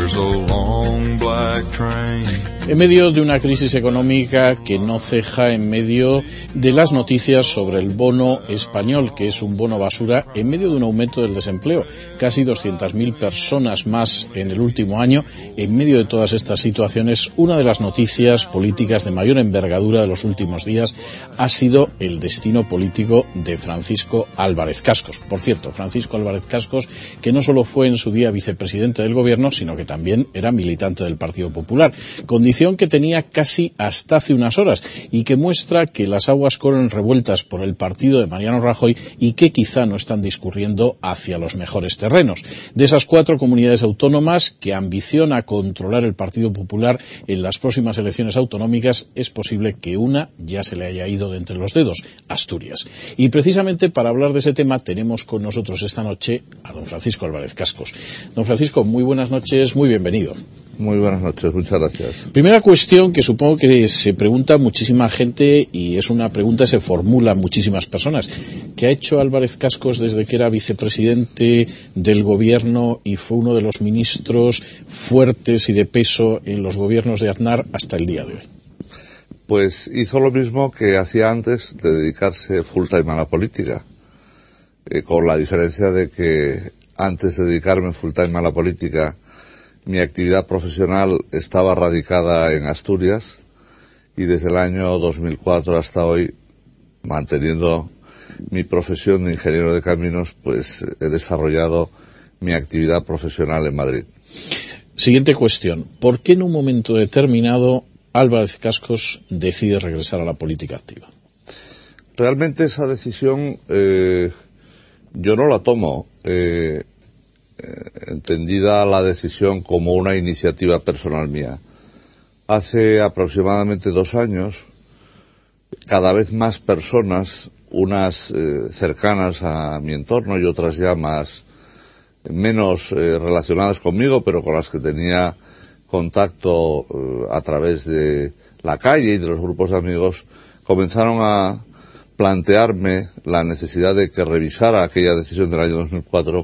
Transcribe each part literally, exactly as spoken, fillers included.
there's a long black train. En medio de una crisis económica que no ceja, en medio de las noticias sobre el bono español, que es un bono basura, en medio de un aumento del desempleo, casi doscientas mil personas más en el último año, en medio de todas estas situaciones, una de las noticias políticas de mayor envergadura de los últimos días ha sido el destino político de Francisco Álvarez Cascos. Por cierto, Francisco Álvarez Cascos, que no solo fue en su día vicepresidente del gobierno, sino que también era militante del Partido Popular, condición que tenía casi hasta hace unas horas y que muestra que las aguas corren revueltas por el partido de Mariano Rajoy y que quizá no están discurriendo hacia los mejores terrenos. De esas cuatro comunidades autónomas que ambiciona controlar el Partido Popular en las próximas elecciones autonómicas, es posible que una ya se le haya ido de entre los dedos, Asturias. Y precisamente para hablar de ese tema tenemos con nosotros esta noche a don Francisco Álvarez Cascos. Don Francisco, muy buenas noches, muy bienvenido. Muy buenas noches, muchas gracias. Primera cuestión que supongo que se pregunta muchísima gente, y es una pregunta que se formula muchísimas personas. ¿Qué ha hecho Álvarez Cascos desde que era vicepresidente del gobierno y fue uno de los ministros fuertes y de peso en los gobiernos de Aznar hasta el día de hoy? Pues hizo lo mismo que hacía antes de dedicarse full time a la política, eh, con la diferencia de que antes de dedicarme full time a la política, mi actividad profesional estaba radicada en Asturias y desde el año dos mil cuatro hasta hoy, manteniendo mi profesión de ingeniero de caminos, pues he desarrollado mi actividad profesional en Madrid. Siguiente cuestión. ¿Por qué en un momento determinado Álvarez Cascos decide regresar a la política activa? Realmente esa decisión eh, yo no la tomo. Eh, entendida la decisión como una iniciativa personal mía. Hace aproximadamente dos años, cada vez más personas, unas eh, cercanas a mi entorno y otras ya más, menos eh, relacionadas conmigo, pero con las que tenía contacto eh, a través de la calle y de los grupos de amigos, comenzaron a plantearme la necesidad de que revisara aquella decisión del año dos mil cuatro,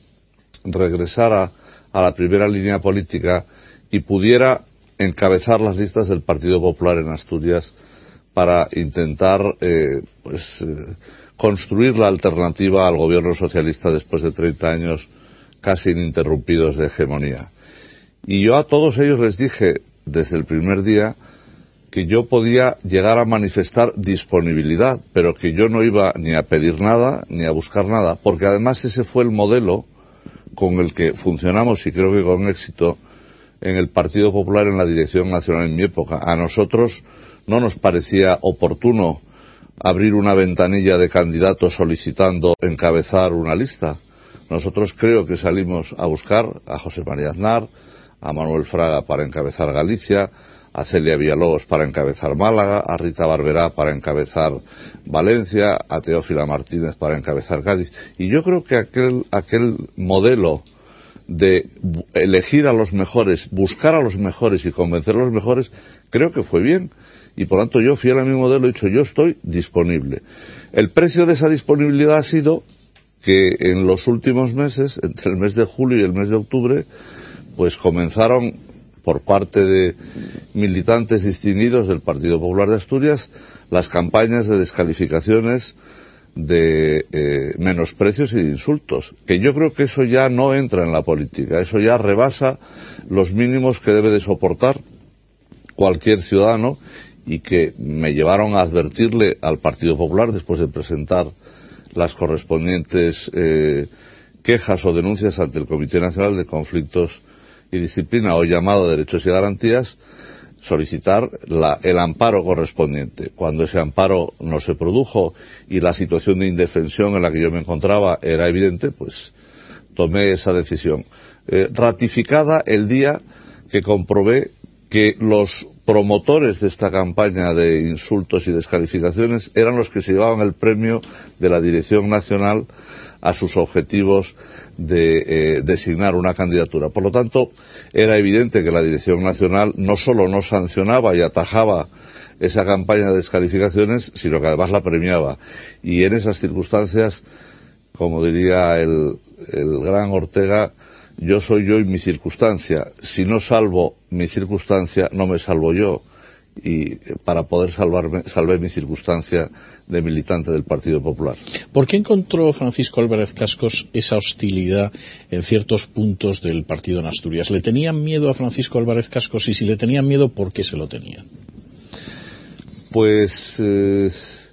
regresara a la primera línea política y pudiera encabezar las listas del Partido Popular en Asturias para intentar eh, pues eh, construir la alternativa al gobierno socialista después de treinta años casi ininterrumpidos de hegemonía. Y yo a todos ellos les dije desde el primer día que yo podía llegar a manifestar disponibilidad, pero que yo no iba ni a pedir nada ni a buscar nada, porque además ese fue el modelo con el que funcionamos, y creo que con éxito, en el Partido Popular en la Dirección Nacional en mi época. A nosotros no nos parecía oportuno abrir una ventanilla de candidatos solicitando encabezar una lista. Nosotros creo que salimos a buscar a José María Aznar, a Manuel Fraga para encabezar Galicia, a Celia Villalobos para encabezar Málaga, a Rita Barberá para encabezar Valencia, a Teófila Martínez para encabezar Cádiz. Y yo creo que aquel, aquel modelo de elegir a los mejores, buscar a los mejores y convencer a los mejores, creo que fue bien. Y por tanto yo, fiel a mi modelo, he dicho, yo estoy disponible. El precio de esa disponibilidad ha sido que en los últimos meses, entre el mes de julio y el mes de octubre, pues comenzaron por parte de militantes distinguidos del Partido Popular de Asturias las campañas de descalificaciones, de eh, menosprecios y de insultos, que yo creo que eso ya no entra en la política, eso ya rebasa los mínimos que debe de soportar cualquier ciudadano, y que me llevaron a advertirle al Partido Popular después de presentar las correspondientes eh, quejas o denuncias ante el Comité Nacional de Conflictos y Disciplina, o llamado Derechos y Garantías, solicitar la, el amparo correspondiente. Cuando ese amparo no se produjo y la situación de indefensión en la que yo me encontraba era evidente, pues tomé esa decisión. Eh, ratificada el día que comprobé que los promotores de esta campaña de insultos y descalificaciones eran los que se llevaban el premio de la Dirección Nacional a sus objetivos de eh, designar una candidatura. Por lo tanto, era evidente que la Dirección Nacional no solo no sancionaba y atajaba esa campaña de descalificaciones, sino que además la premiaba. Y en esas circunstancias, como diría el, el gran Ortega, yo soy yo y mi circunstancia. Si no salvo mi circunstancia, no me salvo yo. Y para poder salvarme, salvé mi circunstancia de militante del Partido Popular. ¿Por qué encontró Francisco Álvarez Cascos esa hostilidad en ciertos puntos del partido en Asturias? ¿Le tenían miedo a Francisco Álvarez Cascos? Y si le tenían miedo, ¿por qué se lo tenían? Pues eh,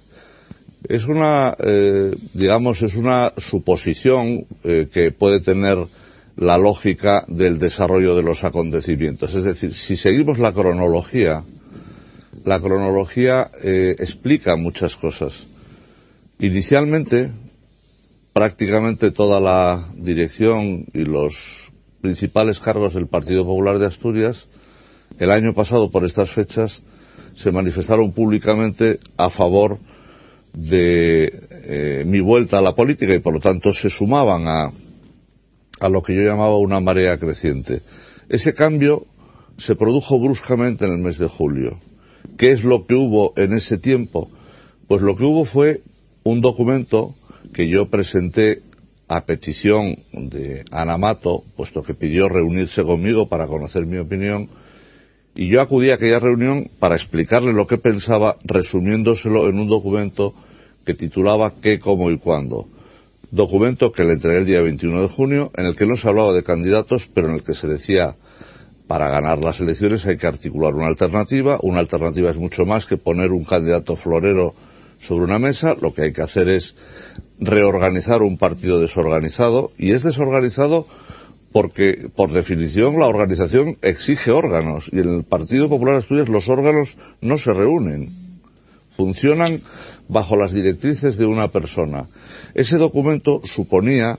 es una, eh, digamos, es una suposición eh, que puede tener la lógica del desarrollo de los acontecimientos. Es decir, si seguimos la cronología, la cronología eh, explica muchas cosas. Inicialmente, prácticamente toda la dirección y los principales cargos del Partido Popular de Asturias, el año pasado por estas fechas, se manifestaron públicamente a favor de eh, mi vuelta a la política y por lo tanto se sumaban a, a lo que yo llamaba una marea creciente. Ese cambio se produjo bruscamente en el mes de julio. ¿Qué es lo que hubo en ese tiempo? Pues lo que hubo fue un documento que yo presenté a petición de Ana Mato, puesto que pidió reunirse conmigo para conocer mi opinión, y yo acudí a aquella reunión para explicarle lo que pensaba, resumiéndoselo en un documento que titulaba ¿Qué, cómo y cuándo? Documento que le entregué el día veintiuno de junio, en el que no se hablaba de candidatos, pero en el que se decía: para ganar las elecciones hay que articular una alternativa. Una alternativa es mucho más que poner un candidato florero sobre una mesa. Lo que hay que hacer es reorganizar un partido desorganizado, y es desorganizado porque, por definición, la organización exige órganos, y en el Partido Popular de Asturias los órganos no se reúnen, funcionan bajo las directrices de una persona. Ese documento suponía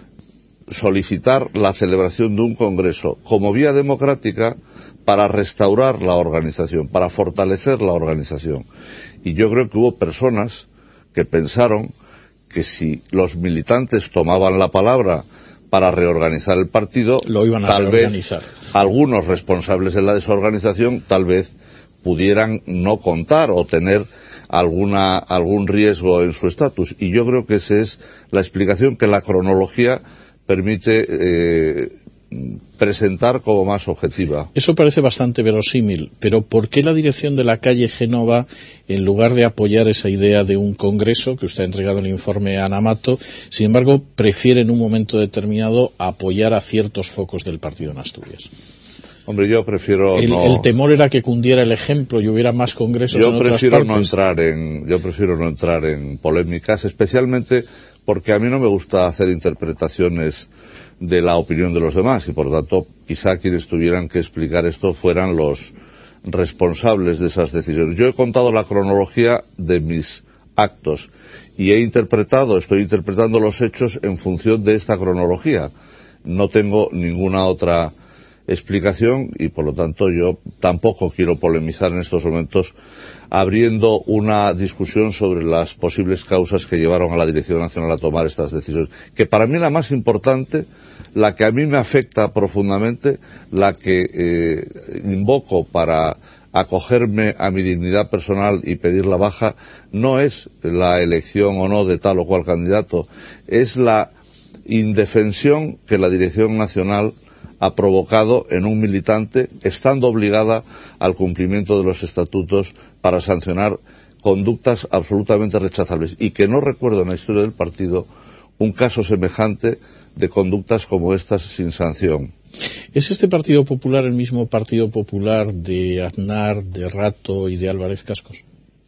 solicitar la celebración de un congreso como vía democrática para restaurar la organización, para fortalecer la organización. Y yo creo que hubo personas que pensaron que si los militantes tomaban la palabra para reorganizar el partido, lo iban a tal reorganizar. vez algunos responsables de la desorganización tal vez pudieran no contar o tener alguna algún riesgo en su estatus. Y yo creo que esa es la explicación que la cronología permite eh, presentar como más objetiva. Eso parece bastante verosímil, pero ¿por qué la dirección de la calle Génova, en lugar de apoyar esa idea de un congreso, que usted ha entregado el informe a Ana Mato, sin embargo, prefiere en un momento determinado apoyar a ciertos focos del partido en Asturias? Hombre, yo prefiero el, no... El temor era que cundiera el ejemplo y hubiera más congresos yo en otras prefiero partes. no entrar en Yo prefiero no entrar en polémicas, especialmente porque a mí no me gusta hacer interpretaciones de la opinión de los demás, y por lo tanto quizá quienes tuvieran que explicar esto fueran los responsables de esas decisiones. Yo he contado la cronología de mis actos y he interpretado, estoy interpretando los hechos en función de esta cronología. No tengo ninguna otra explicación y por lo tanto yo tampoco quiero polemizar en estos momentos abriendo una discusión sobre las posibles causas que llevaron a la Dirección Nacional a tomar estas decisiones, que para mí la más importante, la que a mí me afecta profundamente, la que eh, invoco para acogerme a mi dignidad personal y pedir la baja, no es la elección o no de tal o cual candidato, es la indefensión que la Dirección Nacional ha provocado en un militante, estando obligada al cumplimiento de los estatutos para sancionar conductas absolutamente rechazables, y que no recuerdo en la historia del partido un caso semejante de conductas como estas sin sanción. ¿Es este Partido Popular el mismo Partido Popular de Aznar, de Rato y de Álvarez Cascos?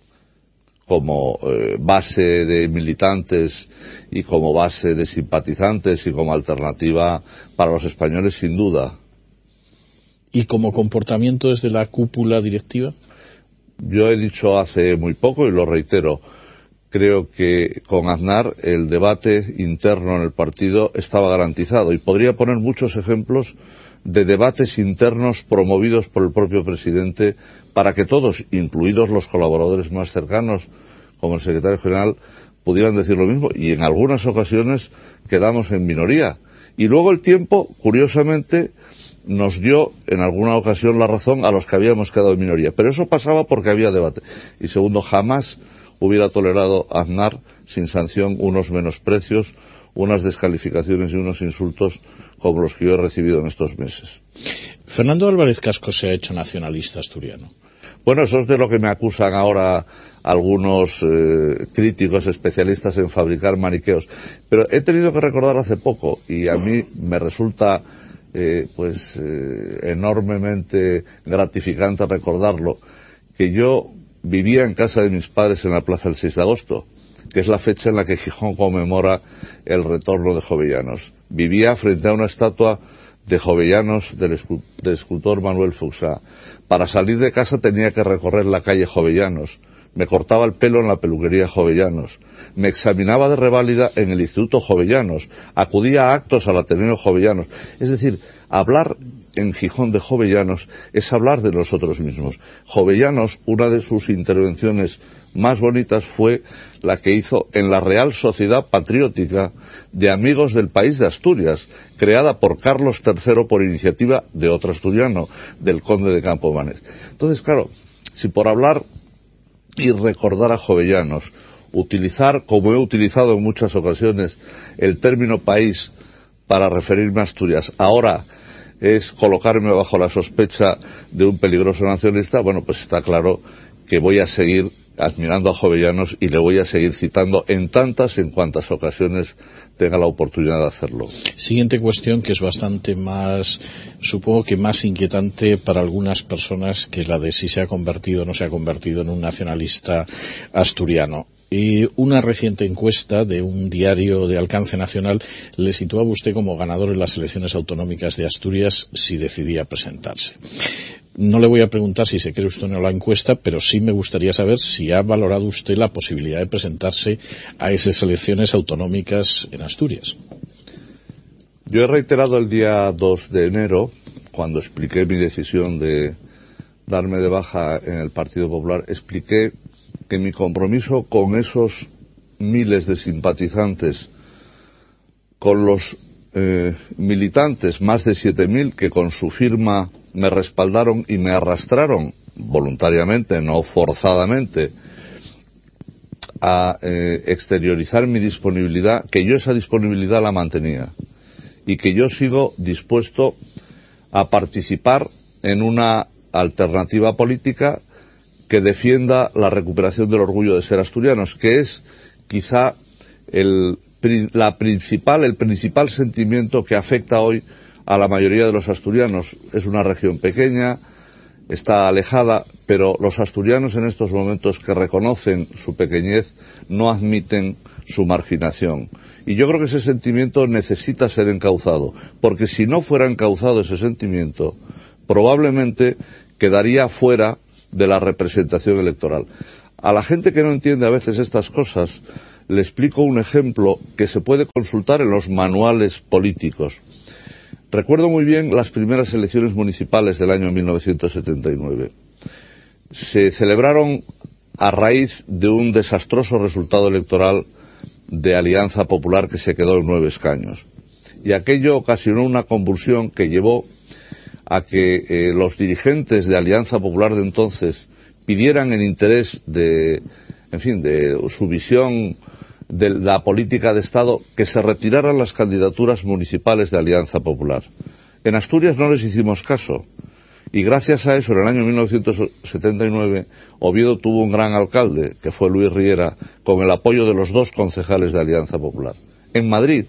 Como eh, base de militantes y como base de simpatizantes y como alternativa para los españoles, sin duda. ¿Y como comportamiento desde la cúpula directiva? Yo he dicho hace muy poco y lo reitero, creo que con Aznar el debate interno en el partido estaba garantizado, y podría poner muchos ejemplos de debates internos promovidos por el propio presidente para que todos, incluidos los colaboradores más cercanos, como el secretario general, pudieran decir lo mismo, y en algunas ocasiones quedamos en minoría. Y luego el tiempo, curiosamente, nos dio en alguna ocasión la razón a los que habíamos quedado en minoría. Pero eso pasaba porque había debate. Y segundo, jamás hubiera tolerado Aznar sin sanción unos menosprecios, unas descalificaciones y unos insultos como los que yo he recibido en estos meses. Fernando Álvarez Cascos se ha hecho nacionalista asturiano. Bueno, eso es de lo que me acusan ahora algunos eh, críticos especialistas en fabricar maniqueos. Pero he tenido que recordar hace poco, y a mí me resulta eh, pues eh, enormemente gratificante recordarlo, que yo vivía en casa de mis padres en la plaza del seis de agosto, que es la fecha en la que Gijón conmemora el retorno de Jovellanos. Vivía frente a una estatua de Jovellanos del, escu del escultor Manuel Fuxá. Para salir de casa tenía que recorrer la calle Jovellanos. Me cortaba el pelo en la peluquería Jovellanos. Me examinaba de reválida en el Instituto Jovellanos. Acudía a actos al Ateneo Jovellanos. Es decir, hablar en Gijón de Jovellanos es hablar de nosotros mismos. Jovellanos, una de sus intervenciones más bonitas fue la que hizo en la Real Sociedad Patriótica de Amigos del País de Asturias, creada por Carlos tercero por iniciativa de otro asturiano, del conde de Campomanes. Entonces, claro, si por hablar y recordar a Jovellanos, utilizar, como he utilizado en muchas ocasiones, el término país para referirme a Asturias, ahora es colocarme bajo la sospecha de un peligroso nacionalista, bueno, pues está claro que voy a seguir admirando a Jovellanos y le voy a seguir citando en tantas en cuantas ocasiones tenga la oportunidad de hacerlo. Siguiente cuestión, que es bastante más, supongo que más inquietante para algunas personas que la de si se ha convertido o no se ha convertido en un nacionalista asturiano. Y una reciente encuesta de un diario de alcance nacional le situaba usted como ganador en las elecciones autonómicas de Asturias si decidía presentarse. No le voy a preguntar si se cree usted o no la encuesta, pero sí me gustaría saber si ha valorado usted la posibilidad de presentarse a esas elecciones autonómicas en Asturias. Yo he reiterado el día dos de enero, cuando expliqué mi decisión de darme de baja en el Partido Popular, expliqué que mi compromiso con esos miles de simpatizantes, con los eh, militantes, más de siete mil, que con su firma me respaldaron y me arrastraron voluntariamente, no forzadamente, a eh, exteriorizar mi disponibilidad, que yo esa disponibilidad la mantenía y que yo sigo dispuesto a participar en una alternativa política que defienda la recuperación del orgullo de ser asturianos, que es quizá el, la principal, el principal sentimiento que afecta hoy a la mayoría de los asturianos. Es una región pequeña, está alejada, pero los asturianos en estos momentos que reconocen su pequeñez no admiten su marginación. Y yo creo que ese sentimiento necesita ser encauzado, porque si no fuera encauzado ese sentimiento, probablemente quedaría fuera de la representación electoral. A la gente que no entiende a veces estas cosas, le explico un ejemplo que se puede consultar en los manuales políticos. Recuerdo muy bien las primeras elecciones municipales del año mil novecientos setenta y nueve. Se celebraron a raíz de un desastroso resultado electoral de Alianza Popular que se quedó en nueve escaños. Y aquello ocasionó una convulsión que llevó a que eh, los dirigentes de Alianza Popular de entonces pidieran en interés de, en fin, de su visión de la política de Estado, que se retiraran las candidaturas municipales de Alianza Popular. En Asturias no les hicimos caso, y gracias a eso, en el año mil novecientos setenta y nueve, Oviedo tuvo un gran alcalde, que fue Luis Riera, con el apoyo de los dos concejales de Alianza Popular. En Madrid,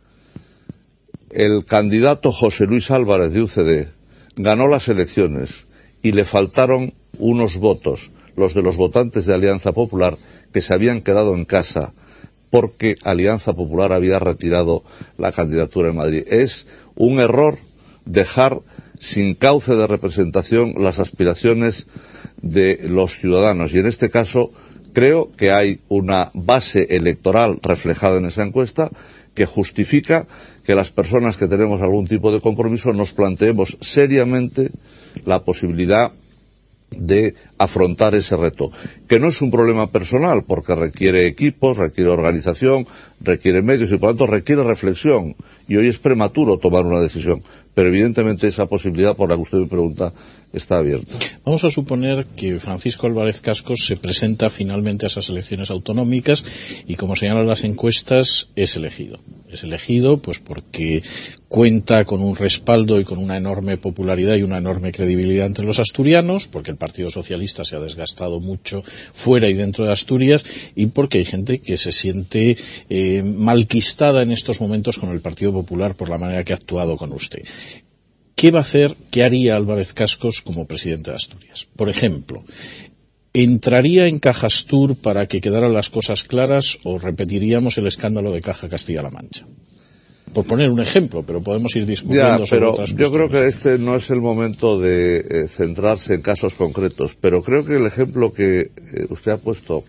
el candidato José Luis Álvarez de U C D ganó las elecciones y le faltaron unos votos, los de los votantes de Alianza Popular, que se habían quedado en casa porque Alianza Popular había retirado la candidatura en Madrid. Es un error dejar sin cauce de representación las aspiraciones de los ciudadanos, y en este caso creo que hay una base electoral reflejada en esa encuesta que justifica que las personas que tenemos algún tipo de compromiso nos planteemos seriamente la posibilidad de afrontar ese reto, que no es un problema personal, porque requiere equipos, requiere organización, requiere medios y por lo tanto requiere reflexión, y hoy es prematuro tomar una decisión, pero evidentemente esa posibilidad por la que usted me pregunta está abierta. Vamos a suponer que Francisco Álvarez Cascos se presenta finalmente a esas elecciones autonómicas y, como señalan las encuestas, es elegido. Es elegido pues porque cuenta con un respaldo y con una enorme popularidad y una enorme credibilidad entre los asturianos, porque el Partido Socialista se ha desgastado mucho fuera y dentro de Asturias, y porque hay gente que se siente eh, malquistada en estos momentos con el Partido Popular por la manera que ha actuado con usted. ¿Qué va a hacer, qué haría Álvarez Cascos como presidente de Asturias? Por ejemplo, ¿entraría en Cajastur para que quedaran las cosas claras o repetiríamos el escándalo de Caja Castilla-La Mancha? Por poner un ejemplo, pero podemos ir discutiendo ya, sobre pero otras yo cuestiones. creo que este no es el momento de eh, centrarse en casos concretos, pero creo que el ejemplo que eh, usted ha puesto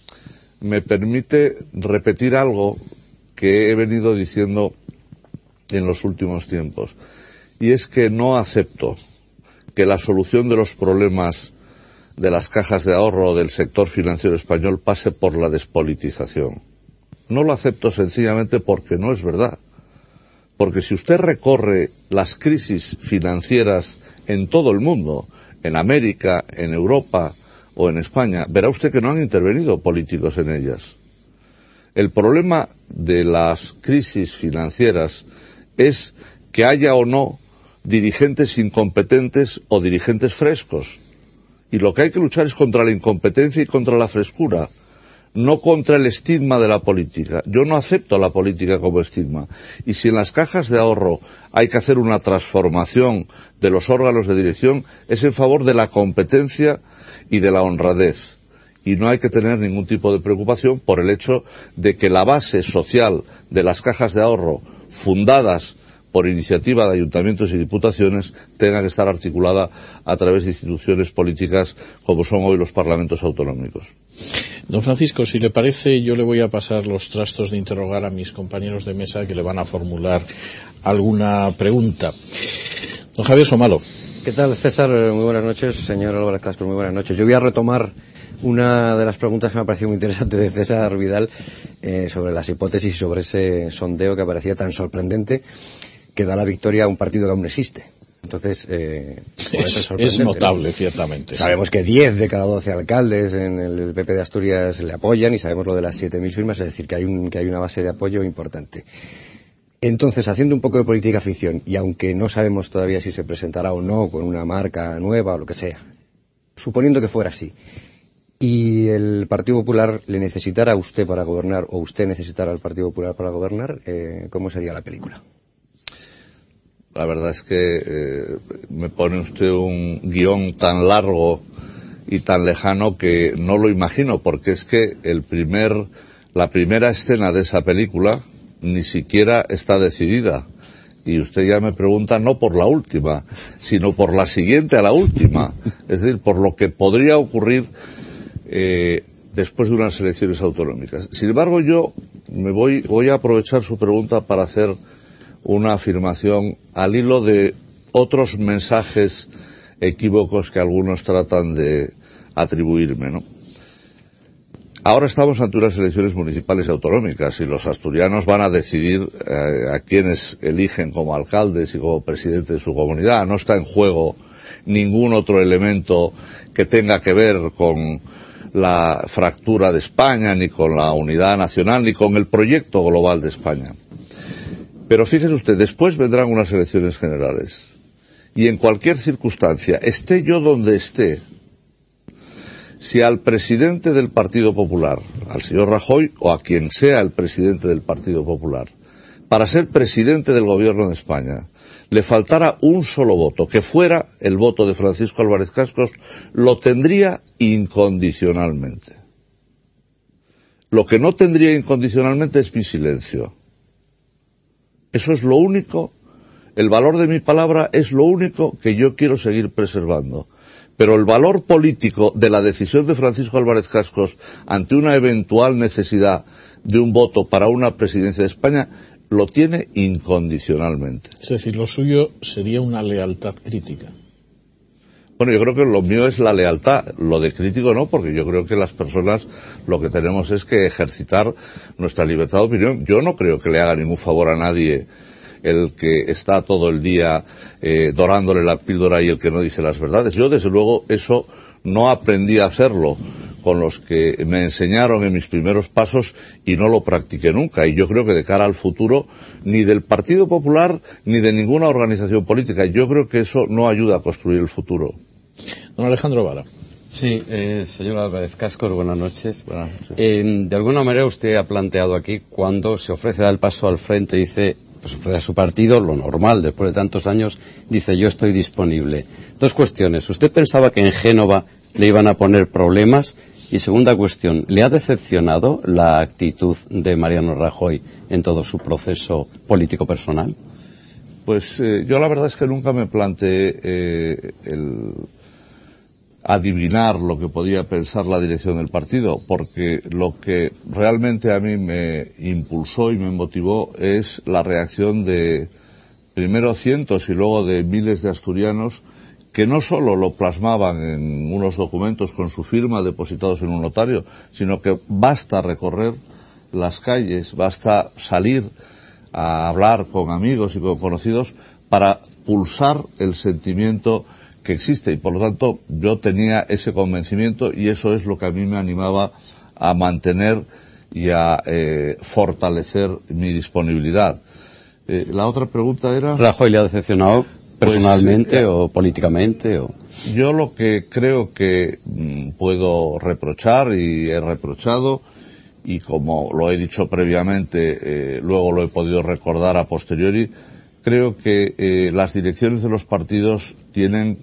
me permite repetir algo que he venido diciendo en los últimos tiempos. Y es que no acepto que la solución de los problemas de las cajas de ahorro del sector financiero español pase por la despolitización. No lo acepto sencillamente porque no es verdad. Porque si usted recorre las crisis financieras en todo el mundo, en América, en Europa o en España, verá usted que no han intervenido políticos en ellas. El problema de las crisis financieras es que haya o no dirigentes incompetentes o dirigentes frescos. Y lo que hay que luchar es contra la incompetencia y contra la frescura, no contra el estigma de la política. Yo no acepto la política como estigma. Y si en las cajas de ahorro hay que hacer una transformación de los órganos de dirección, es en favor de la competencia y de la honradez. Y no hay que tener ningún tipo de preocupación por el hecho de que la base social de las cajas de ahorro fundadas por iniciativa de ayuntamientos y diputaciones tenga que estar articulada a través de instituciones políticas como son hoy los parlamentos autonómicos. Don Francisco, si le parece, yo le voy a pasar los trastos de interrogar a mis compañeros de mesa que le van a formular alguna pregunta. Don Javier Somalo. ¿Qué tal, César? Muy buenas noches. Señor Álvarez Cascos, muy buenas noches. Yo voy a retomar una de las preguntas que me ha parecido muy interesante de César Vidal eh, sobre las hipótesis y sobre ese sondeo que parecía tan sorprendente, que da la victoria a un partido que aún no existe. Entonces, eh, es, es notable, ¿no? Ciertamente. Sabemos sí. que diez de cada doce alcaldes en el P P de Asturias le apoyan y sabemos lo de las siete mil firmas, es decir, que hay, un, que hay una base de apoyo importante. Entonces, haciendo un poco de política ficción, y aunque no sabemos todavía si se presentará o no con una marca nueva o lo que sea, suponiendo que fuera así, y el Partido Popular le necesitara a usted para gobernar, o usted necesitara al Partido Popular para gobernar, eh, ¿cómo sería la película? La verdad es que eh, me pone usted un guión tan largo y tan lejano que no lo imagino, porque es que el primer, la primera escena de esa película ni siquiera está decidida. Y usted ya me pregunta no por la última, sino por la siguiente a la última. Es decir, por lo que podría ocurrir eh, después de unas elecciones autonómicas. Sin embargo, yo me voy, voy a aprovechar su pregunta para hacer una afirmación al hilo de otros mensajes equívocos que algunos tratan de atribuirme, ¿no? Ahora estamos ante unas elecciones municipales y autonómicas y los asturianos van a decidir eh, a quienes eligen como alcaldes y como presidente de su comunidad. No está en juego ningún otro elemento que tenga que ver con la fractura de España, ni con la unidad nacional, ni con el proyecto global de España. Pero fíjese usted, después vendrán unas elecciones generales. Y en cualquier circunstancia, esté yo donde esté, si al presidente del Partido Popular, al señor Rajoy, o a quien sea el presidente del Partido Popular, para ser presidente del Gobierno de España, le faltara un solo voto, que fuera el voto de Francisco Álvarez Cascos, lo tendría incondicionalmente. Lo que no tendría incondicionalmente es mi silencio. Eso es lo único, el valor de mi palabra es lo único que yo quiero seguir preservando. Pero el valor político de la decisión de Francisco Álvarez Cascos ante una eventual necesidad de un voto para una presidencia de España lo tiene incondicionalmente. Es decir, lo suyo sería una lealtad crítica. Bueno, yo creo que lo mío es la lealtad, lo de crítico no, porque yo creo que las personas lo que tenemos es que ejercitar nuestra libertad de opinión. Yo no creo que le haga ningún favor a nadie el que está todo el día eh, dorándole la píldora y el que no dice las verdades. Yo, desde luego, eso no aprendí a hacerlo con los que me enseñaron en mis primeros pasos y no lo practiqué nunca. Y yo creo que de cara al futuro, ni del Partido Popular ni de ninguna organización política, yo creo que eso no ayuda a construir el futuro. Don Alejandro Vara. Sí, eh, señor Álvarez Cascos, buenas noches. Buenas noches. Eh, de alguna manera usted ha planteado aquí, cuando se ofrece dar el paso al frente, dice, pues ofrece a su partido lo normal, después de tantos años, dice, yo estoy disponible. Dos cuestiones. ¿Usted pensaba que en Génova le iban a poner problemas? Y segunda cuestión, ¿le ha decepcionado la actitud de Mariano Rajoy en todo su proceso político personal? Pues eh, yo la verdad es que nunca me planteé eh, el adivinar lo que podía pensar la dirección del partido, porque lo que realmente a mí me impulsó y me motivó es la reacción de primero cientos y luego de miles de asturianos que no solo lo plasmaban en unos documentos con su firma depositados en un notario, sino que basta recorrer las calles, basta salir a hablar con amigos y con conocidos para pulsar el sentimiento que existe, y por lo tanto yo tenía ese convencimiento y eso es lo que a mí me animaba a mantener y a eh, fortalecer mi disponibilidad. Eh, la otra pregunta era... ¿Rajoy le ha decepcionado personalmente pues, eh, o políticamente? O... Yo lo que creo que mm, puedo reprochar y he reprochado, y como lo he dicho previamente, eh, luego lo he podido recordar a posteriori, creo que eh, las direcciones de los partidos tienen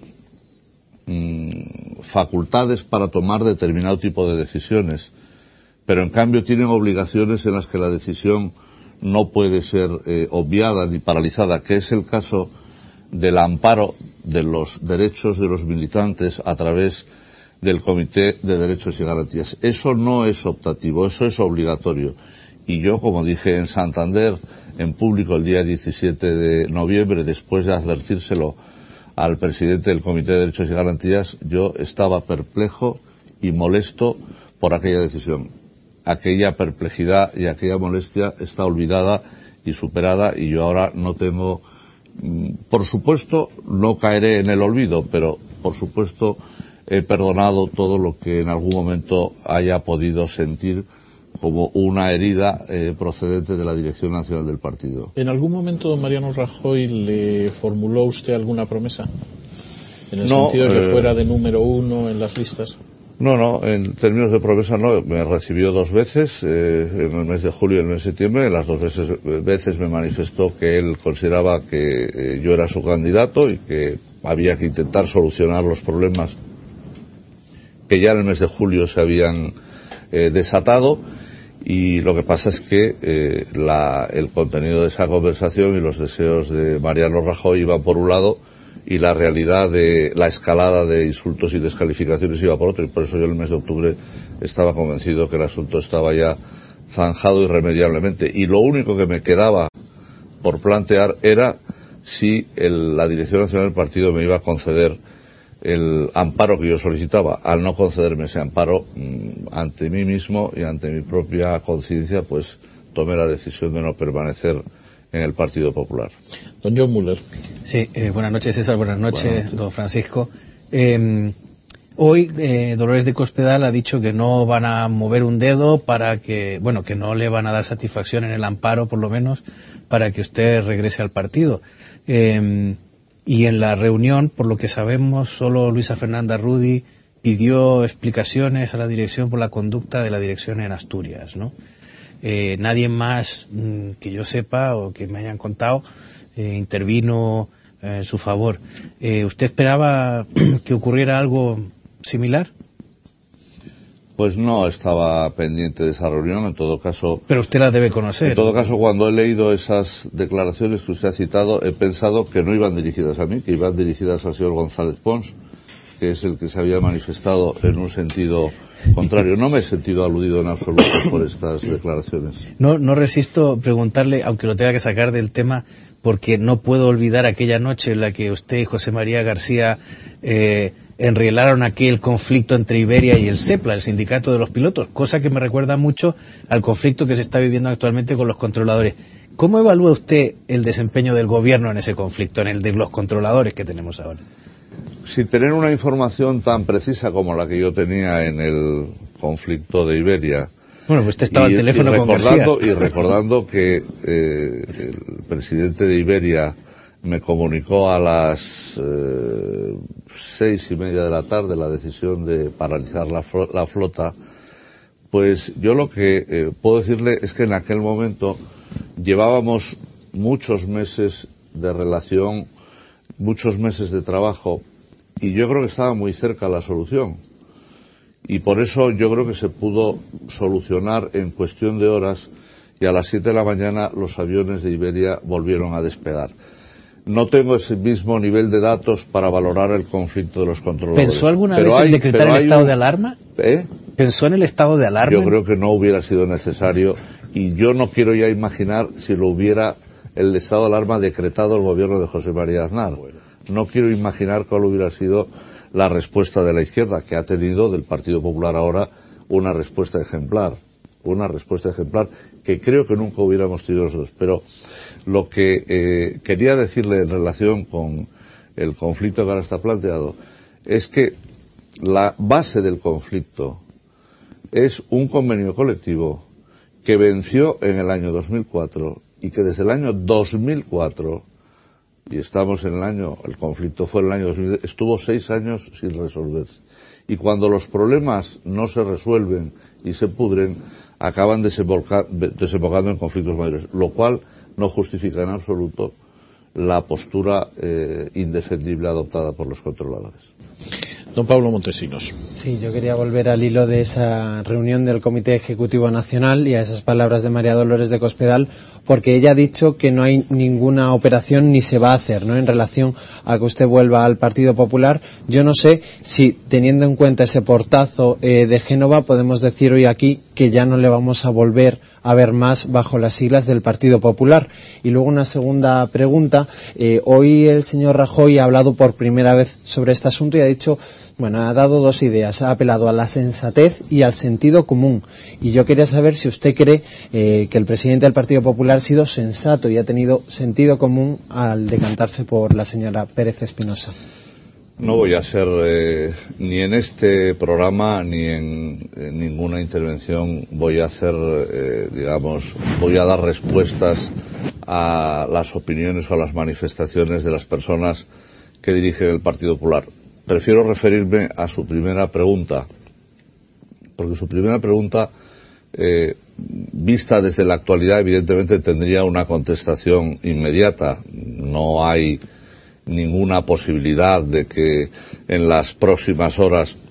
mmm, facultades para tomar determinado tipo de decisiones, pero en cambio tienen obligaciones en las que la decisión no puede ser eh, obviada ni paralizada, que es el caso del amparo de los derechos de los militantes a través del Comité de Derechos y Garantías. Eso no es optativo, eso es obligatorio. Y yo, como dije en Santander, en público el día diecisiete de noviembre, después de advertírselo al presidente del Comité de Derechos y Garantías, yo estaba perplejo y molesto por aquella decisión. Aquella perplejidad y aquella molestia está olvidada y superada, y yo ahora no tengo, por supuesto, no caeré en el olvido, pero por supuesto he perdonado todo lo que en algún momento haya podido sentir como una herida eh, procedente de la Dirección Nacional del Partido. ¿En algún momento, don Mariano Rajoy, le formuló usted alguna promesa? En el no, sentido de que eh, fuera de número uno en las listas. No, no, en términos de promesa no. Me recibió dos veces, eh, en el mes de julio y en el mes de septiembre. En las dos veces, veces me manifestó que él consideraba que eh, yo era su candidato y que había que intentar solucionar los problemas que ya en el mes de julio se habían eh, desatado. Y lo que pasa es que eh, la, el contenido de esa conversación y los deseos de Mariano Rajoy iban por un lado y la realidad de la escalada de insultos y descalificaciones iba por otro, y por eso yo en el mes de octubre estaba convencido que el asunto estaba ya zanjado irremediablemente, y lo único que me quedaba por plantear era si el, la Dirección Nacional del Partido me iba a conceder el amparo que yo solicitaba. Al no concederme ese amparo, mmm, ante mí mismo y ante mi propia conciencia, pues tomé la decisión de no permanecer en el Partido Popular. Don John Muller. Sí, eh, buenas noches, César, buenas noches, buenas noches. don Francisco. Eh, hoy eh, Dolores de Cospedal ha dicho que no van a mover un dedo para que, bueno, que no le van a dar satisfacción en el amparo, por lo menos, para que usted regrese al partido. Eh, y en la reunión, por lo que sabemos, solo Luisa Fernanda Rudi pidió explicaciones a la dirección por la conducta de la dirección en Asturias, ¿no? Eh, nadie más mmm, que yo sepa o que me hayan contado eh, intervino eh, en su favor. Eh, ¿Usted esperaba que ocurriera algo similar? Pues no estaba pendiente de esa reunión, en todo caso... Pero usted la debe conocer. En todo caso, cuando he leído esas declaraciones que usted ha citado, he pensado que no iban dirigidas a mí, que iban dirigidas al señor González Pons, que es el que se había manifestado en un sentido contrario. No me he sentido aludido en absoluto por estas declaraciones. No, no resisto preguntarle, aunque lo tenga que sacar del tema, porque no puedo olvidar aquella noche en la que usted y José María García eh, enrielaron aquel conflicto entre Iberia y el SEPLA, el sindicato de los pilotos, cosa que me recuerda mucho al conflicto que se está viviendo actualmente con los controladores. ¿cómo evalúa usted el desempeño del gobierno en ese conflicto, en el de los controladores que tenemos ahora? Sin tener una información tan precisa como la que yo tenía en el conflicto de Iberia. Bueno, pues usted estaba al teléfono con García. Y recordando que eh, el presidente de Iberia me comunicó a las eh, seis y media de la tarde la decisión de paralizar la, la flota, pues yo lo que eh, puedo decirle es que en aquel momento llevábamos muchos meses de relación, muchos meses de trabajo, y yo creo que estaba muy cerca la solución. Y por eso yo creo que se pudo solucionar en cuestión de horas, y a las siete de la mañana los aviones de Iberia volvieron a despegar. No tengo ese mismo nivel de datos para valorar el conflicto de los controladores. ¿Pensó alguna pero vez hay, en decretar el estado un... de alarma? ¿Eh? ¿Pensó en el estado de alarma? Yo creo que no hubiera sido necesario, y yo no quiero ya imaginar si lo hubiera el estado de alarma decretado el gobierno de José María Aznar. No quiero imaginar cuál hubiera sido la respuesta de la izquierda, que ha tenido del Partido Popular ahora una respuesta ejemplar, una respuesta ejemplar que creo que nunca hubiéramos tenido nosotros. Pero lo que eh, quería decirle en relación con el conflicto que ahora está planteado es que la base del conflicto es un convenio colectivo que venció en el año dos mil cuatro y que desde el año dos mil cuatro, y estamos en el año, el conflicto fue en el año dos mil, estuvo seis años sin resolverse. Y cuando los problemas no se resuelven y se pudren, acaban desemboca, desembocando en conflictos mayores, lo cual no justifica en absoluto la postura eh, indefendible adoptada por los controladores. Don Pablo Montesinos. Sí, yo quería volver al hilo de esa reunión del Comité Ejecutivo Nacional y a esas palabras de María Dolores de Cospedal, porque ella ha dicho que no hay ninguna operación ni se va a hacer, ¿no?, en relación a que usted vuelva al Partido Popular. Yo no sé si, teniendo en cuenta ese portazo eh, de Génova, podemos decir hoy aquí que ya no le vamos a volver a ver más bajo las siglas del Partido Popular. Y luego una segunda pregunta. Eh, hoy el señor Rajoy ha hablado por primera vez sobre este asunto y ha dicho, bueno, ha dado dos ideas. Ha apelado a la sensatez y al sentido común. Y yo quería saber si usted cree eh, que el presidente del Partido Popular ha sido sensato y ha tenido sentido común al decantarse por la señora Pérez Espinosa. No voy a ser, eh, ni en este programa, ni en, en ninguna intervención, voy a hacer, eh, digamos, voy a dar respuestas a las opiniones o a las manifestaciones de las personas que dirigen el Partido Popular. Prefiero referirme a su primera pregunta, porque su primera pregunta, eh, vista desde la actualidad, evidentemente tendría una contestación inmediata. No hay ninguna posibilidad de que en las próximas horas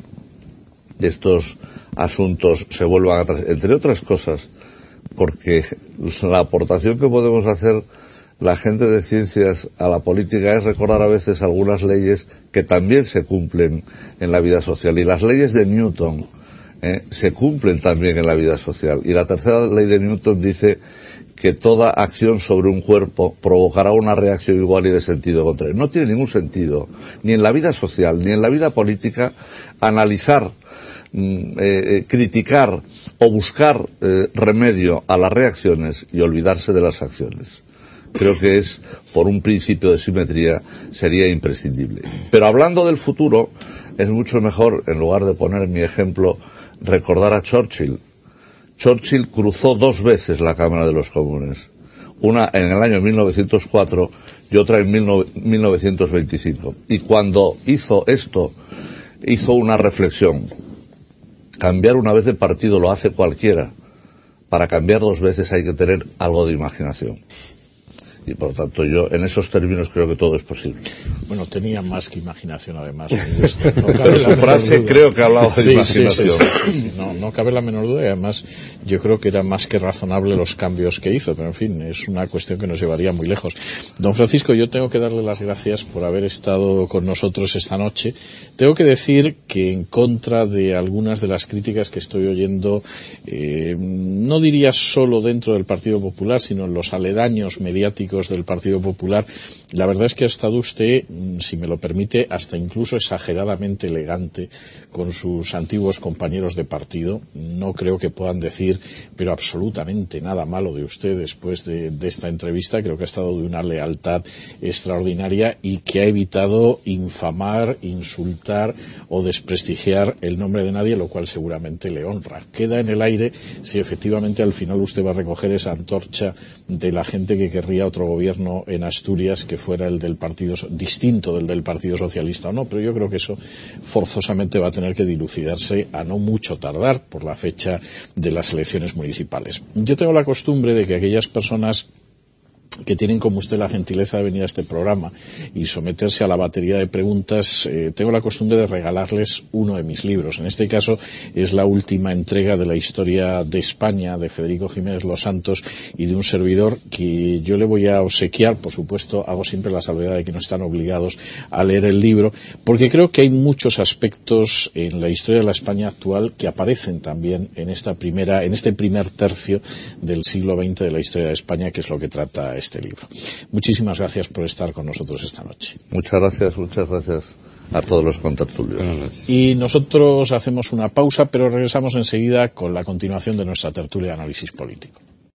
estos asuntos se vuelvan a tratar, entre otras cosas porque la aportación que podemos hacer la gente de ciencias a la política es recordar a veces algunas leyes que también se cumplen en la vida social, y las leyes de Newton eh, se cumplen también en la vida social, y la tercera ley de Newton dice que toda acción sobre un cuerpo provocará una reacción igual y de sentido contrario. No tiene ningún sentido, ni en la vida social, ni en la vida política, analizar, eh, eh, criticar o buscar eh, remedio a las reacciones y olvidarse de las acciones. Creo que es, por un principio de simetría, sería imprescindible. Pero hablando del futuro, es mucho mejor, en lugar de poner mi ejemplo, recordar a Churchill. Churchill cruzó dos veces la Cámara de los Comunes, una en el año mil novecientos cuatro y otra en mil novecientos veinticinco. Y cuando hizo esto, hizo una reflexión. Cambiar una vez de partido lo hace cualquiera. Para cambiar dos veces hay que tener algo de imaginación. Y por lo tanto yo en esos términos creo que todo es posible. Bueno, tenía más que imaginación además. No pero su frase creo que hablaba de sí, imaginación. Sí, sí, sí, sí, sí. No, no cabe la menor duda, y además yo creo que era más que razonable los cambios que hizo, pero en fin, es una cuestión que nos llevaría muy lejos. Don Francisco, yo tengo que darle las gracias por haber estado con nosotros esta noche. Tengo que decir que en contra de algunas de las críticas que estoy oyendo, eh, no diría solo dentro del Partido Popular, sino en los aledaños mediáticos políticos del Partido Popular, la verdad es que ha estado usted, si me lo permite, hasta incluso exageradamente elegante con sus antiguos compañeros de partido. No creo que puedan decir, pero absolutamente nada malo de usted después de, de esta entrevista. Creo que ha estado de una lealtad extraordinaria y que ha evitado infamar, insultar o desprestigiar el nombre de nadie, lo cual seguramente le honra. Queda en el aire si efectivamente al final usted va a recoger esa antorcha de la gente que querría otro gobierno en Asturias que fuera el del partido, distinto del del Partido Socialista o no, pero yo creo que eso forzosamente va a tener que dilucidarse a no mucho tardar por la fecha de las elecciones municipales. Yo tengo la costumbre de que aquellas personas que tienen como usted la gentileza de venir a este programa y someterse a la batería de preguntas, eh, tengo la costumbre de regalarles uno de mis libros. En este caso es la última entrega de la historia de España de Federico Jiménez Los Santos y de un servidor que yo le voy a obsequiar. Por supuesto, hago siempre la salvedad de que no están obligados a leer el libro, porque creo que hay muchos aspectos en la historia de la España actual que aparecen también en esta primera, en este primer tercio del siglo veinte de la historia de España, que es lo que trata este libro. Muchísimas gracias por estar con nosotros esta noche. Muchas gracias, muchas gracias a todos los contertulios. Y nosotros hacemos una pausa, pero regresamos enseguida con la continuación de nuestra tertulia de análisis político.